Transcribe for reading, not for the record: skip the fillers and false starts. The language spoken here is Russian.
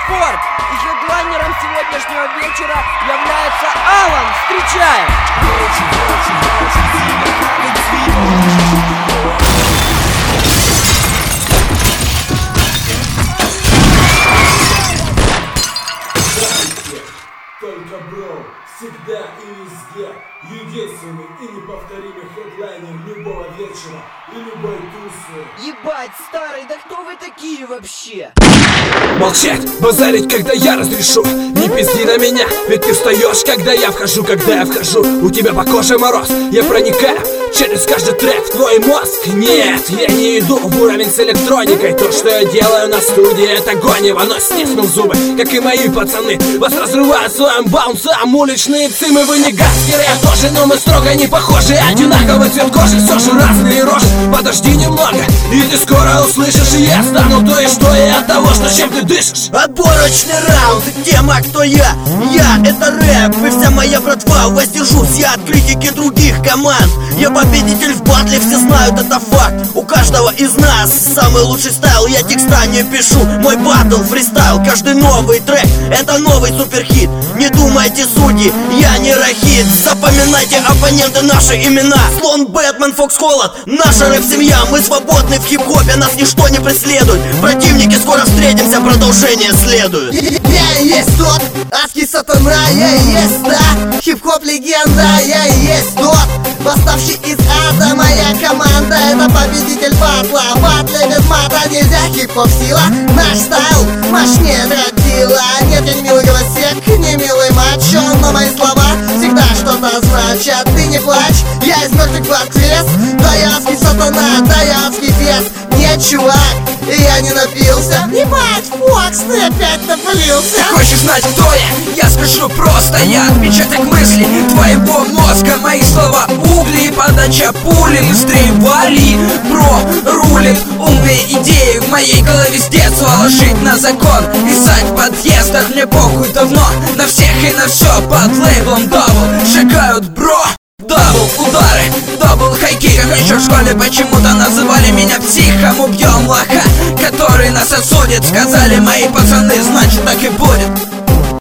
спорт. И хедлайнером сегодняшнего вечера является Алан. Встречаем! Только бро, всегда и везде. Единственный и неповторимый хедлайнер любого вечера и любой тусы. Ебать, старый, да кто вы такие вообще? Молчать, базарить, когда я разрешу. Не пизди на меня, ведь ты встаешь, когда я вхожу. У тебя по коже мороз. Я проникаю через каждый трек в твой мозг. Нет, я не иду в уровень с электроникой. То, что я делаю на студии, это гонево. Но стиснув зубы, как и мои пацаны, вас разрывают своим баунсом. Уличные цимы, вы не гангстеры, я тоже, но мы строго не похожи. Одинаковый цвет кожи, все же разные рожи. Подожди немного, и ты скоро услышишь. И я стану то и что, и от того, что чем ты дышишь. Отборочный раунд, тема кто я? Я это рэп, и вся моя братва. Воздержусь я от критики других команд. Я победитель в батле, все знают это факт. У каждого из нас самый лучший стайл. Я текста не пишу, мой батл фристайл. Каждый новый трек это новый суперхит. Не думайте, судьи, я не рахит. Запоминайте, оппоненты, наши имена. Слон, Бэтмен, Фокс, Холод, наша рэп-семья. Мы свободны в хип-хопе, нас ничто не преследует. Противники, скоро встретимся, продолжение следует. Я и есть тот, адский сатана, я и есть, да. Хип-хоп легенда, я и есть тот, восставший из ада. Моя команда это победитель батла. Батле без мата нельзя, хип-хоп сила. Наш стайл мощнее драгдила. Нет, я не милый голосек, не милый мачо, но мои слова всегда что-то значат. Ты не плачь, я из мертвых воскрес. Да я адский сатана, да я адский бес. Нет, чувак, я не напился. Ебать, Фокс, ты опять напылился. Хочешь знать, кто я? Я скажу просто. Я отпечаток мыслей твоего мозга. Мои слова угли, подача пули. Быстрее вали, бро, рулит. Умные идеи в моей голове с детства. Ложить на закон, писать в подъездах. Мне похуй давно на всех и на все. Под лейблом дабл шагают, бро. Дабл удары, дабл хайки. Как еще в школе почему-то называли меня психом. Убьем лоха, который нас осудит. Сказали мои пацаны, значит так и будет.